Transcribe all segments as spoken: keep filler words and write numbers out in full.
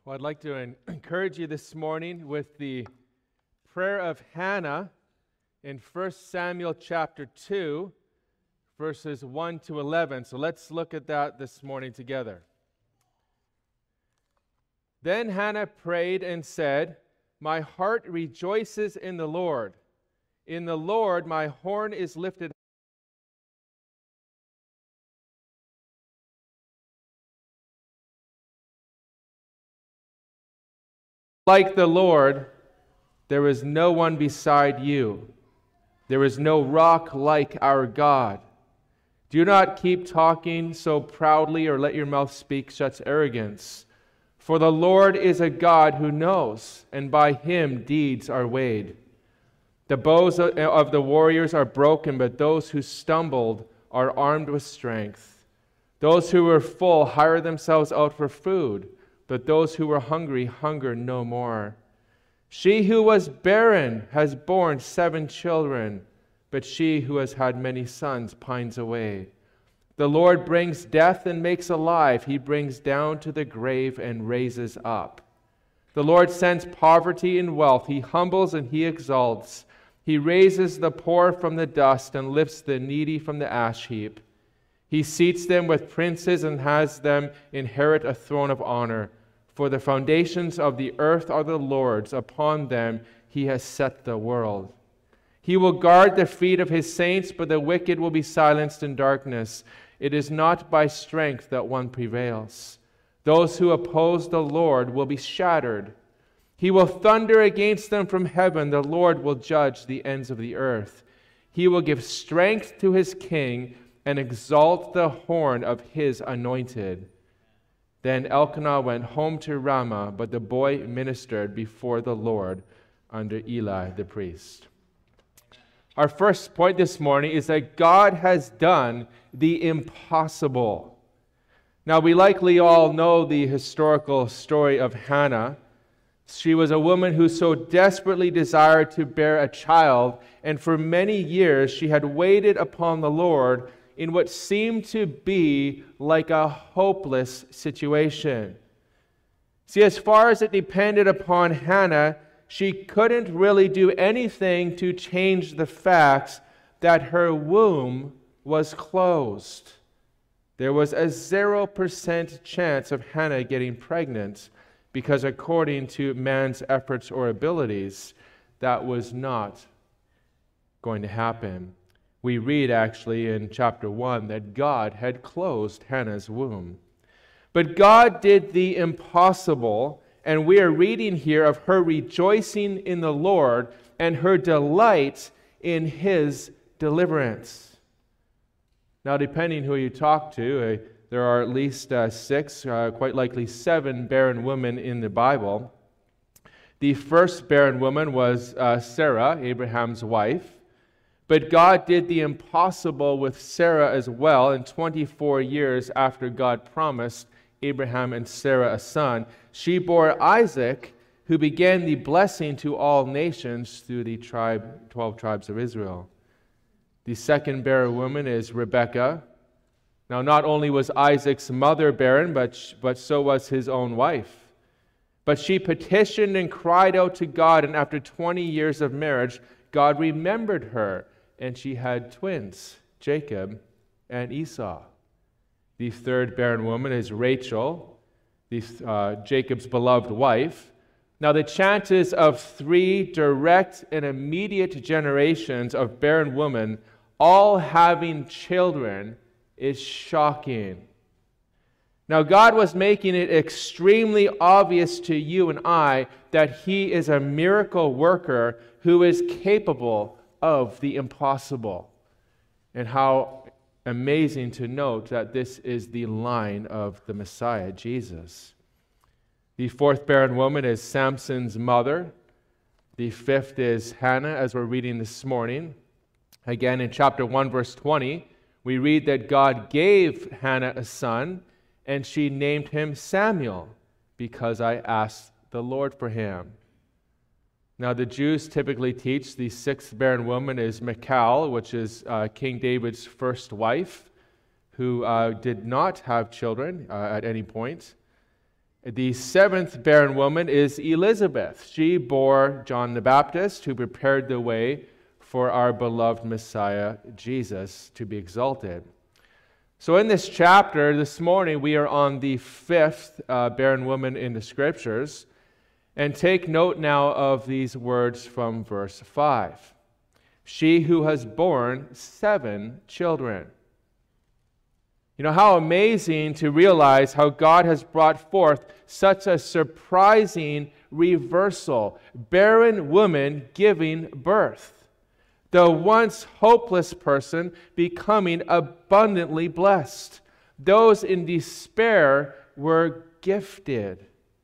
Well, I'd like to en- encourage you this morning with the prayer of Hannah in First Samuel chapter two, verses one to eleven. So let's look at that this morning together. Then Hannah prayed and said, "My heart rejoices in the Lord. In the Lord my horn is lifted." Like the Lord, there is no one beside you. There is no rock like our God. Do not keep talking so proudly or let your mouth speak such arrogance. For the Lord is a God who knows, and by him deeds are weighed. The bows of the warriors are broken, but those who stumbled are armed with strength. Those who were full hire themselves out for food, but those who were hungry hunger no more. She who was barren has borne seven children, but she who has had many sons pines away. The Lord brings death and makes alive. He brings down to the grave and raises up. The Lord sends poverty and wealth. He humbles and he exalts. He raises the poor from the dust and lifts the needy from the ash heap. He seats them with princes and has them inherit a throne of honor. For the foundations of the earth are the Lord's. Upon them he has set the world. He will guard the feet of his saints, but the wicked will be silenced in darkness. It is not by strength that one prevails. Those who oppose the Lord will be shattered. He will thunder against them from heaven. The Lord will judge the ends of the earth. He will give strength to his king and exalt the horn of his anointed. Then Elkanah went home to Ramah, but the boy ministered before the Lord under Eli the priest. Our first point this morning is that God has done the impossible. Now, we likely all know the historical story of Hannah. She was a woman who so desperately desired to bear a child, and for many years she had waited upon the Lord in what seemed to be like a hopeless situation. See, as far as it depended upon Hannah, she couldn't really do anything to change the facts that her womb was closed. There was a zero percent chance of Hannah getting pregnant because according to man's efforts or abilities, that was not going to happen. We read actually in chapter one that God had closed Hannah's womb. But God did the impossible, and we are reading here of her rejoicing in the Lord and her delight in his deliverance. Now, depending who you talk to, uh, there are at least uh, six, uh, quite likely seven barren women in the Bible. The first barren woman was uh, Sarah, Abraham's wife. But God did the impossible with Sarah as well. In twenty-four years after God promised Abraham and Sarah a son, she bore Isaac, who began the blessing to all nations through the tribe, twelve tribes of Israel. The second barren woman is Rebekah. Now, not only was Isaac's mother barren, but, but so was his own wife. But she petitioned and cried out to God, and after twenty years of marriage, God remembered her, and she had twins, Jacob and Esau. The third barren woman is Rachel, the, uh, Jacob's beloved wife. Now, the chances of three direct and immediate generations of barren women all having children is shocking. Now, God was making it extremely obvious to you and I that he is a miracle worker who is capable of the impossible. And how amazing to note that this is the line of the Messiah, Jesus. The fourth barren woman is Samson's mother. The fifth is Hannah, as we're reading this morning. Again, in chapter one, verse twenty, we read that God gave Hannah a son, and she named him Samuel, because I asked the Lord for him. Now, the Jews typically teach the sixth barren woman is Michal, which is uh, King David's first wife, who uh, did not have children uh, at any point. The seventh barren woman is Elizabeth. She bore John the Baptist, who prepared the way for our beloved Messiah, Jesus, to be exalted. So in this chapter, this morning, we are on the fifth uh, barren woman in the Scriptures. And take note now of these words from verse five. She who has borne seven children. You know, how amazing to realize how God has brought forth such a surprising reversal. Barren woman giving birth. The once hopeless person becoming abundantly blessed. Those in despair were gifted.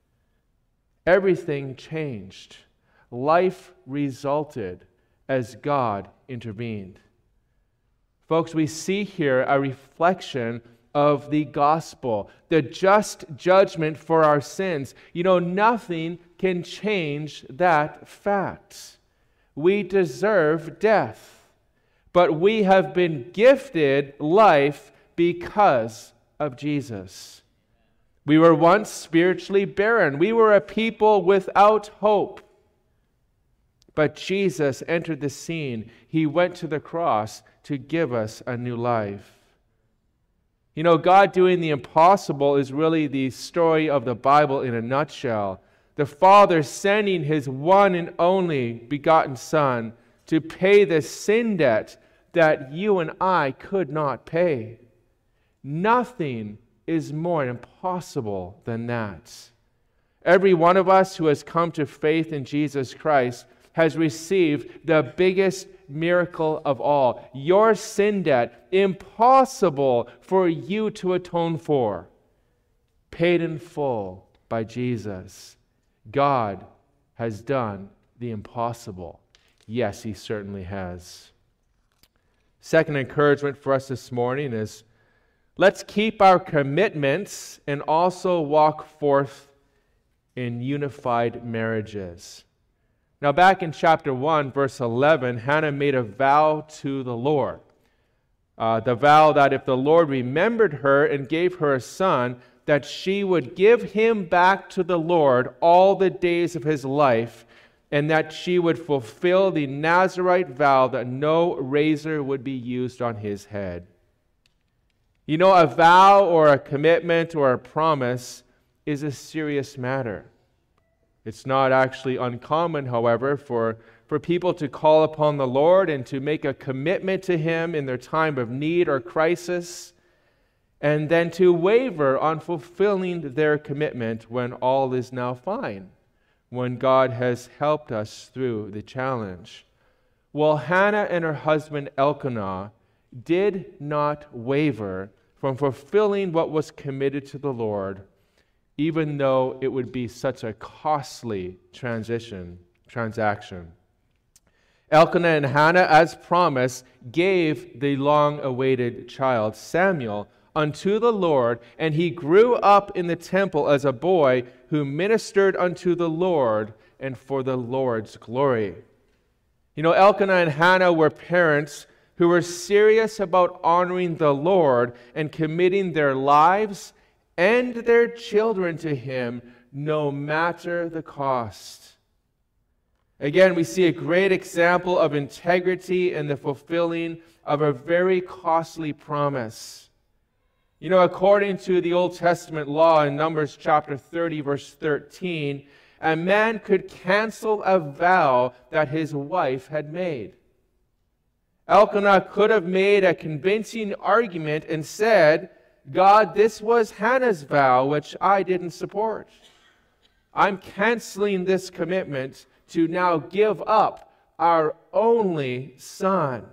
Everything changed. Life resulted as God intervened. Folks, we see here a reflection of the gospel, the just judgment for our sins. You know, nothing can change that fact. We deserve death, but we have been gifted life because of Jesus. We were once spiritually barren. We were a people without hope. But Jesus entered the scene. He went to the cross to give us a new life. You know, God doing the impossible is really the story of the Bible in a nutshell. The Father sending His one and only begotten Son to pay the sin debt that you and I could not pay. Nothing is more impossible than that. Every one of us who has come to faith in Jesus Christ has received the biggest miracle of all. Your sin debt, impossible for you to atone for, paid in full by Jesus. God has done the impossible. Yes, He certainly has. Second encouragement for us this morning is, let's keep our commitments and also walk forth in unified marriages. Now, back in chapter one, verse eleven, Hannah made a vow to the Lord. Uh, the vow that if the Lord remembered her and gave her a son, that she would give him back to the Lord all the days of his life, and that she would fulfill the Nazirite vow that no razor would be used on his head. You know, a vow or a commitment or a promise is a serious matter. It's not actually uncommon, however, for, for people to call upon the Lord and to make a commitment to Him in their time of need or crisis, and then to waver on fulfilling their commitment when all is now fine, when God has helped us through the challenge. Well, Hannah and her husband Elkanah did not waver from fulfilling what was committed to the Lord, even though it would be such a costly transition, transaction. Elkanah and Hannah, as promised, gave the long-awaited child, Samuel, unto the Lord, and he grew up in the temple as a boy who ministered unto the Lord and for the Lord's glory. You know, Elkanah and Hannah were parents who were serious about honoring the Lord and committing their lives and their children to Him, no matter the cost. Again, we see a great example of integrity in the fulfilling of a very costly promise. You know, according to the Old Testament law in Numbers chapter thirty, verse thirteen, a man could cancel a vow that his wife had made. Elkanah could have made a convincing argument and said, God, this was Hannah's vow, which I didn't support. I'm canceling this commitment to now give up our only son.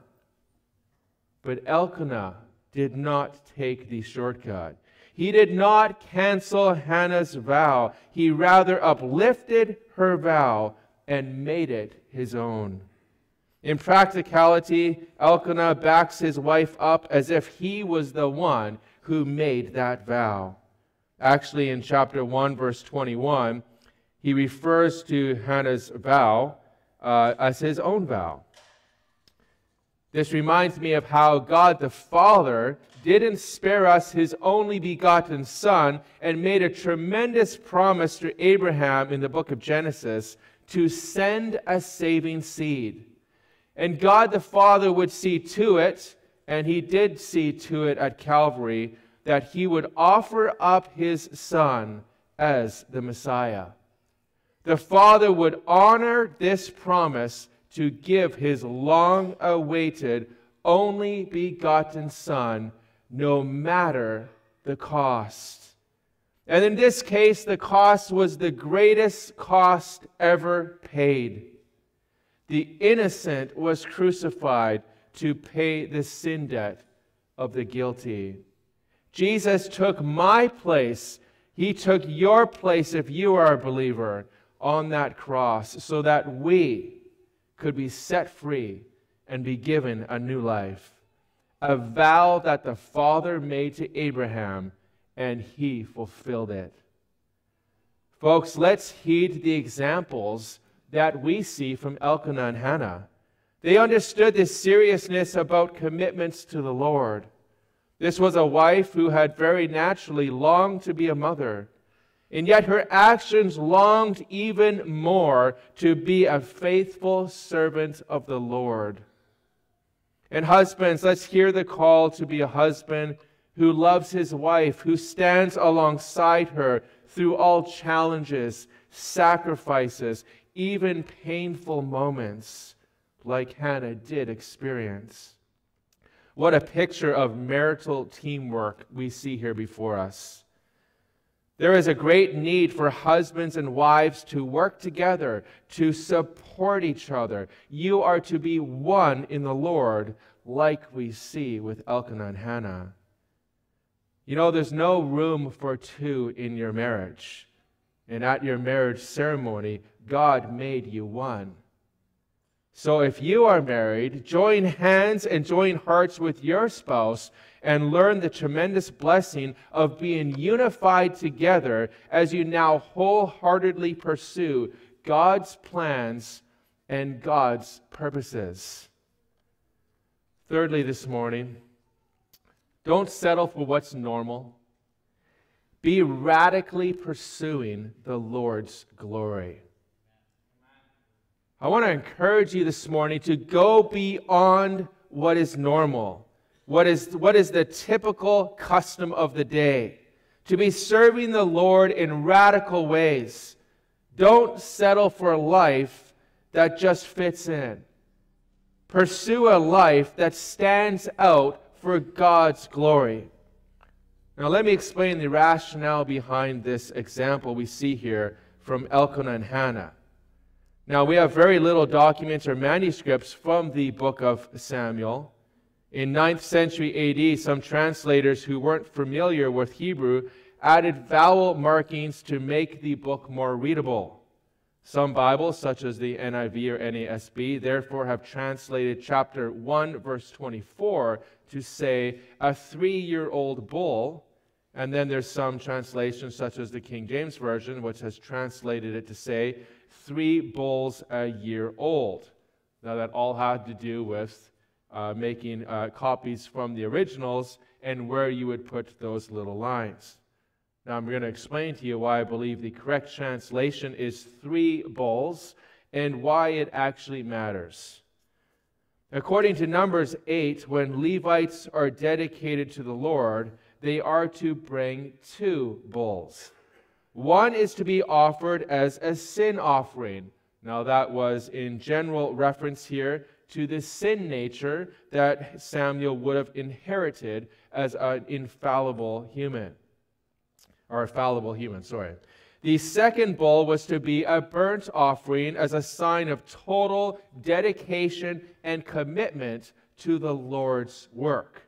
But Elkanah did not take the shortcut. He did not cancel Hannah's vow. He rather uplifted her vow and made it his own. In practicality, Elkanah backs his wife up as if he was the one who made that vow. Actually, in chapter one, verse twenty-one, he refers to Hannah's vow uh, as his own vow. This reminds me of how God the Father didn't spare us his only begotten Son and made a tremendous promise to Abraham in the book of Genesis to send a saving seed. And God the Father would see to it, and he did see to it at Calvary, that he would offer up his Son as the Messiah. The Father would honor this promise to give his long-awaited, only begotten Son, no matter the cost. And in this case, the cost was the greatest cost ever paid. The innocent was crucified to pay the sin debt of the guilty. Jesus took my place. He took your place, if you are a believer, on that cross, so that we could be set free and be given a new life. A vow that the Father made to Abraham, and he fulfilled it. Folks, let's heed the examples that we see from Elkanah and Hannah. They understood the seriousness about commitments to the Lord. This was a wife who had very naturally longed to be a mother, and yet her actions longed even more to be a faithful servant of the Lord. And husbands, let's hear the call to be a husband who loves his wife, who stands alongside her through all challenges, sacrifices, even painful moments, like Hannah did experience. What a picture of marital teamwork we see here before us. There is a great need for husbands and wives to work together, to support each other. You are to be one in the Lord, like we see with Elkanah and Hannah. You know, there's no room for two in your marriage. And at your marriage ceremony, God made you one. So if you are married, join hands and join hearts with your spouse and learn the tremendous blessing of being unified together as you now wholeheartedly pursue God's plans and God's purposes. Thirdly, this morning, don't settle for what's normal. Be radically pursuing the Lord's glory. I want to encourage you this morning to go beyond what is normal, what is, what is the typical custom of the day, to be serving the Lord in radical ways. Don't settle for a life that just fits in. Pursue a life that stands out for God's glory. Now let me explain the rationale behind this example we see here from Elkanah and Hannah. Now, we have very little documents or manuscripts from the book of Samuel. In ninth century A D, some translators who weren't familiar with Hebrew added vowel markings to make the book more readable. Some Bibles, such as the N I V or N A S B, therefore have translated chapter one, verse twenty-four to say, a three-year-old bull. And then there's some translations, such as the King James Version, which has translated it to say, three bulls a year old. Now that all had to do with uh, making uh, copies from the originals and where you would put those little lines. Now I'm going to explain to you why I believe the correct translation is three bulls and why it actually matters. According to Numbers eight, when Levites are dedicated to the Lord, they are to bring two bulls. One is to be offered as a sin offering. Now that was in general reference here to the sin nature that Samuel would have inherited as an infallible human. Or a fallible human, sorry. The second bull was to be a burnt offering as a sign of total dedication and commitment to the Lord's work.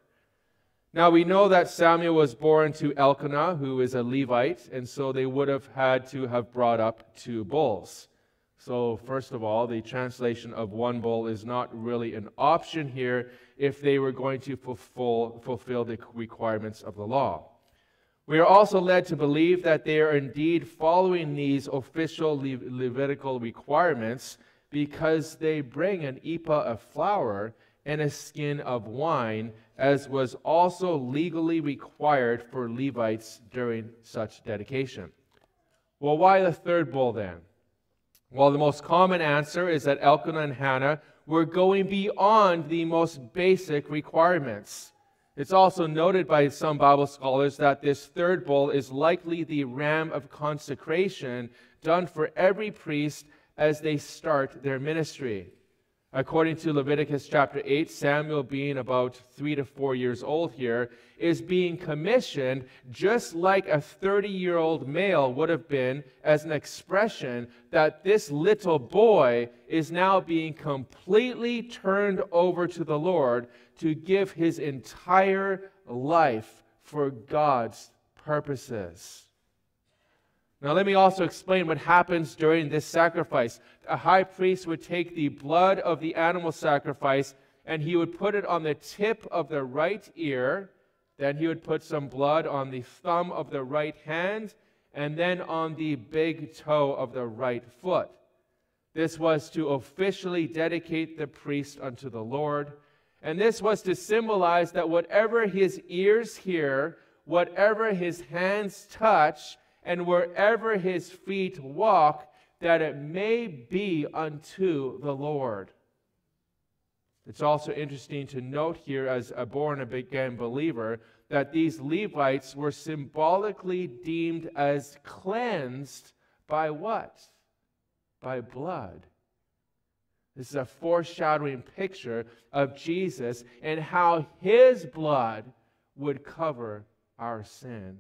Now we know that Samuel was born to Elkanah, who is a Levite, and so they would have had to have brought up two bulls. So first of all, the translation of one bull is not really an option here if they were going to fulfill, fulfill the requirements of the law. We are also led to believe that they are indeed following these official Le- Levitical requirements because they bring an ephah of flour and a skin of wine, as was also legally required for Levites during such dedication. Well, why the third bull then? Well, the most common answer is that Elkanah and Hannah were going beyond the most basic requirements. It's also noted by some Bible scholars that this third bull is likely the ram of consecration done for every priest as they start their ministry. According to Leviticus chapter eight, Samuel, being about three to four years old here, is being commissioned just like a thirty-year-old male would have been, as an expression that this little boy is now being completely turned over to the Lord to give his entire life for God's purposes. Now let me also explain what happens during this sacrifice. A high priest would take the blood of the animal sacrifice and he would put it on the tip of the right ear. Then he would put some blood on the thumb of the right hand and then on the big toe of the right foot. This was to officially dedicate the priest unto the Lord. And this was to symbolize that whatever his ears hear, whatever his hands touch, and wherever his feet walk, that it may be unto the Lord. It's also interesting to note here, as a born-again believer, that these Levites were symbolically deemed as cleansed by what? By blood. This is a foreshadowing picture of Jesus and how his blood would cover our sin.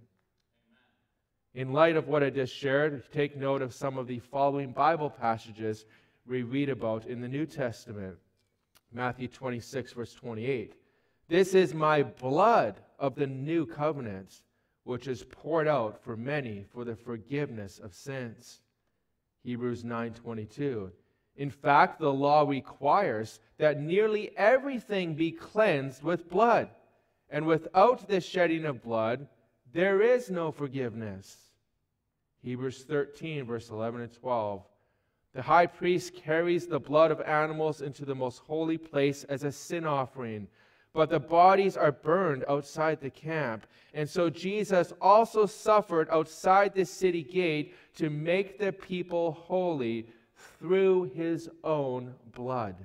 In light of what I just shared, take note of some of the following Bible passages we read about in the New Testament. Matthew twenty-six, verse twenty-eight. This is my blood of the new covenant, which is poured out for many for the forgiveness of sins. Hebrews nine twenty-two. In fact, the law requires that nearly everything be cleansed with blood, and without the shedding of blood, there is no forgiveness. Hebrews thirteen, verse eleven and twelve. The high priest carries the blood of animals into the most holy place as a sin offering, but the bodies are burned outside the camp. And so Jesus also suffered outside the city gate to make the people holy through his own blood.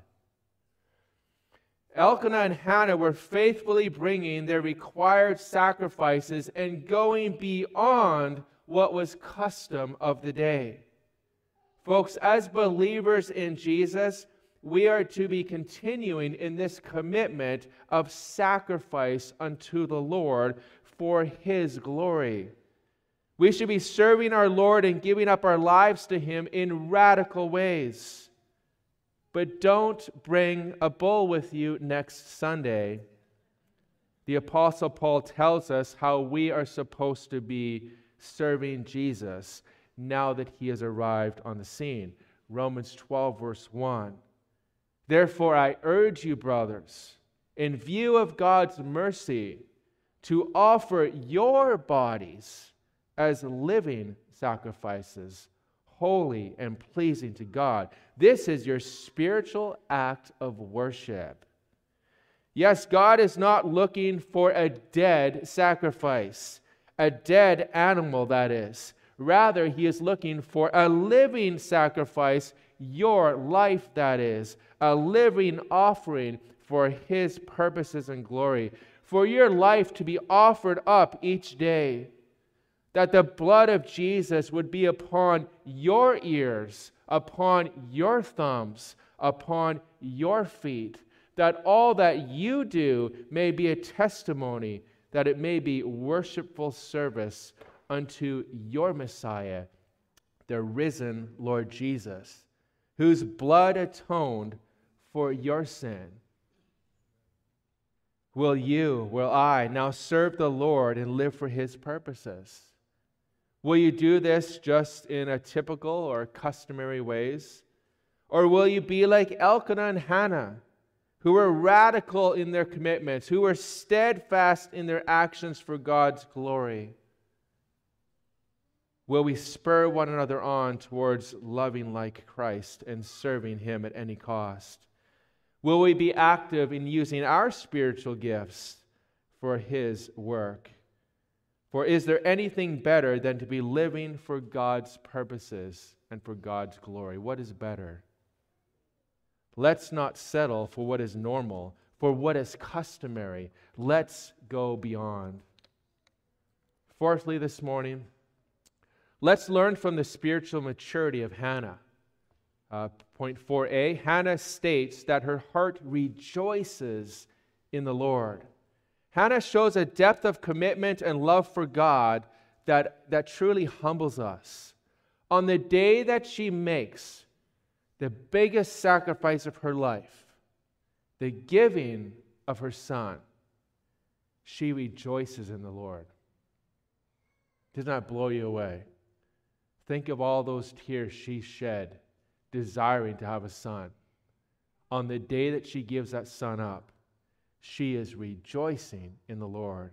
Elkanah and Hannah were faithfully bringing their required sacrifices and going beyond what was custom of the day. Folks, as believers in Jesus, we are to be continuing in this commitment of sacrifice unto the Lord for his glory. We should be serving our Lord and giving up our lives to him in radical ways. But don't bring a bull with you next Sunday. The Apostle Paul tells us how we are supposed to be serving Jesus now that he has arrived on the scene. Romans twelve, verse one. Therefore I urge you, brothers, in view of God's mercy, to offer your bodies as living sacrifices, holy and pleasing to God. This is your spiritual act of worship. Yes, God is not looking for a dead sacrifice, a dead animal, that is. Rather, he is looking for a living sacrifice, your life, that is, a living offering for his purposes and glory, for your life to be offered up each day, that the blood of Jesus would be upon your ears, upon your thumbs, upon your feet, that all that you do may be a testimony, that it may be worshipful service unto your Messiah, the risen Lord Jesus, whose blood atoned for your sin. Will you, will I, now serve the Lord and live for his purposes? Will you do this just in a typical or customary ways? Or will you be like Elkanah and Hannah, who were radical in their commitments, who were steadfast in their actions for God's glory? Will we spur one another on towards loving like Christ and serving him at any cost? Will we be active in using our spiritual gifts for His work? For is there anything better than to be living for God's purposes and for God's glory? What is better? Let's not settle for what is normal, for what is customary. Let's go beyond. Fourthly, this morning, let's learn from the spiritual maturity of Hannah. Uh, point four a, Hannah states that her heart rejoices in the Lord. Hannah shows a depth of commitment and love for God that, that truly humbles us. On the day that she makes the biggest sacrifice of her life, the giving of her son, she rejoices in the Lord. Does not blow you away? Think of all those tears she shed desiring to have a son. On the day that she gives that son up, she is rejoicing in the Lord.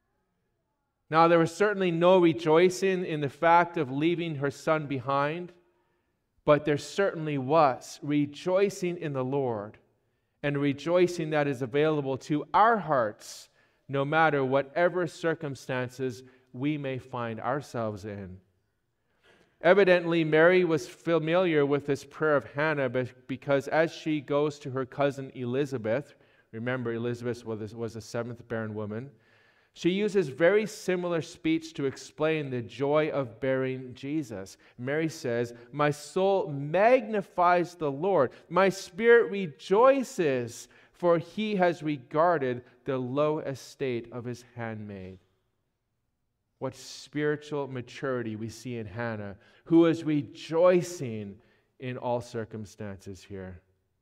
Now, there was certainly no rejoicing in the fact of leaving her son behind, but there certainly was rejoicing in the Lord, and rejoicing that is available to our hearts, no matter whatever circumstances we may find ourselves in. Evidently, Mary was familiar with this prayer of Hannah because as she goes to her cousin Elizabeth, remember Elizabeth was a seventh barren woman, she uses very similar speech to explain the joy of bearing Jesus. Mary says, "My soul magnifies the Lord. My spirit rejoices, for He has regarded the low estate of His handmaid." What spiritual maturity we see in Hannah, who is rejoicing in all circumstances here.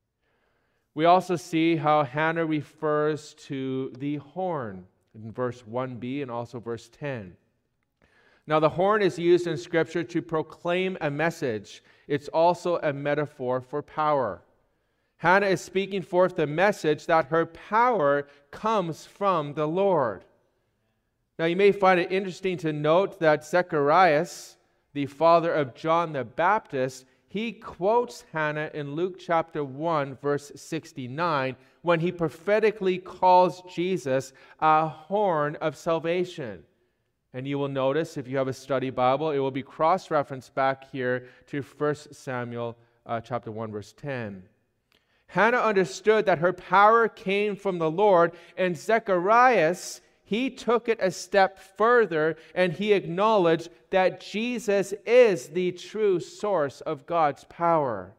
We also see how Hannah refers to the horn in verse one b and also verse ten. Now, the horn is used in Scripture to proclaim a message. It's also a metaphor for power. Hannah is speaking forth the message that her power comes from the Lord. Now, you may find it interesting to note that Zacharias, the father of John the Baptist, he quotes Hannah in Luke chapter one, verse sixty-nine, when he prophetically calls Jesus a horn of salvation. And you will notice, if you have a study Bible, it will be cross-referenced back here to First Samuel uh, chapter one, verse ten. Hannah understood that her power came from the Lord, and Zacharias, he took it a step further, and he acknowledged that Jesus is the true source of God's power.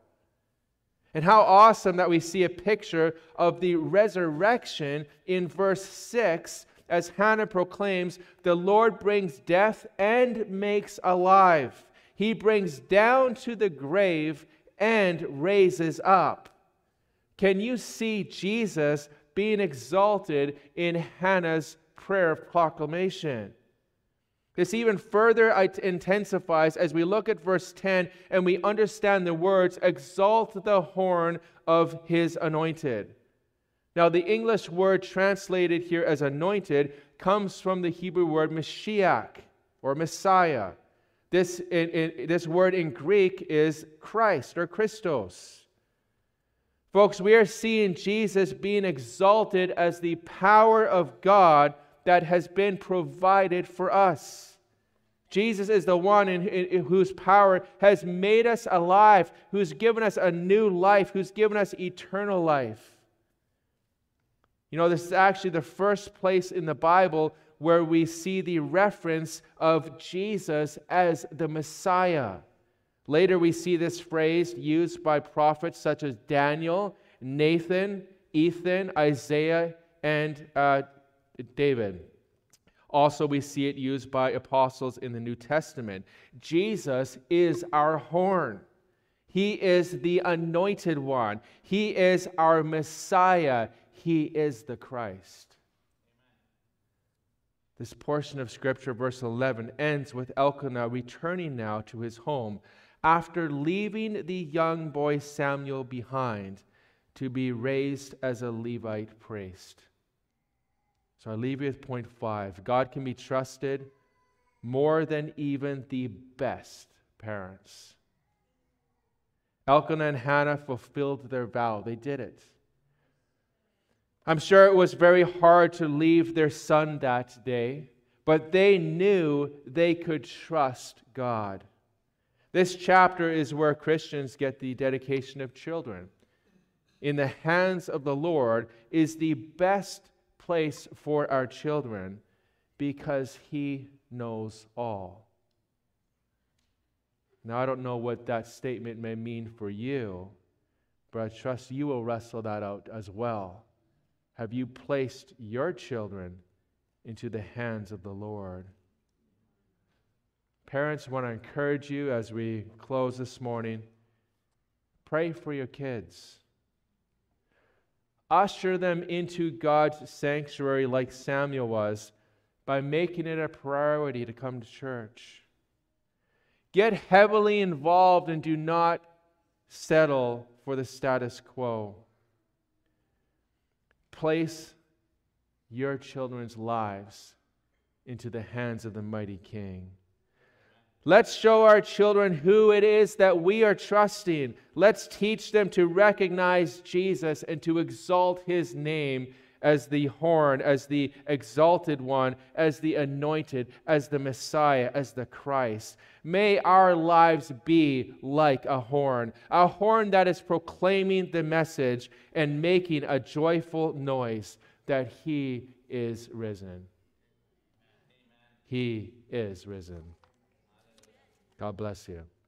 And how awesome that we see a picture of the resurrection in verse six, as Hannah proclaims, "The Lord brings death and makes alive. He brings down to the grave and raises up." Can you see Jesus being exalted in Hannah's prayer of proclamation? This even further intensifies as we look at verse ten and we understand the words, "Exalt the horn of His anointed." Now, the English word translated here as anointed comes from the Hebrew word Mashiach, or Messiah. This, in, in, this word in Greek is Christ, or Christos. Folks, we are seeing Jesus being exalted as the power of God that has been provided for us. Jesus is the one in, in, in whose power has made us alive, who's given us a new life, who's given us eternal life. You know, this is actually the first place in the Bible where we see the reference of Jesus as the Messiah. Later we see this phrase used by prophets such as Daniel, Nathan, Ethan, Isaiah, and uh, David. Also, we see it used by apostles in the New Testament. Jesus is our horn. He is the anointed one. He is our Messiah. He is the Christ. This portion of Scripture, verse eleven, ends with Elkanah returning now to his home after leaving the young boy Samuel behind to be raised as a Levite priest. So I leave you with point five. God can be trusted more than even the best parents. Elkanah and Hannah fulfilled their vow. They did it. I'm sure it was very hard to leave their son that day, but they knew they could trust God. This chapter is where Christians get the dedication of children. In the hands of the Lord is the best place for our children because He knows all. Now, I don't know what that statement may mean for you, but I trust you will wrestle that out as well. Have you placed your children into the hands of the Lord? Parents, I want to encourage you as we close this morning, pray for your kids. Usher them into God's sanctuary like Samuel was by making it a priority to come to church. Get heavily involved and do not settle for the status quo. Place your children's lives into the hands of the mighty King. Let's show our children who it is that we are trusting. Let's teach them to recognize Jesus and to exalt His name as the horn, as the exalted one, as the anointed, as the Messiah, as the Christ. May our lives be like a horn, a horn that is proclaiming the message and making a joyful noise that He is risen. He is risen. God bless you.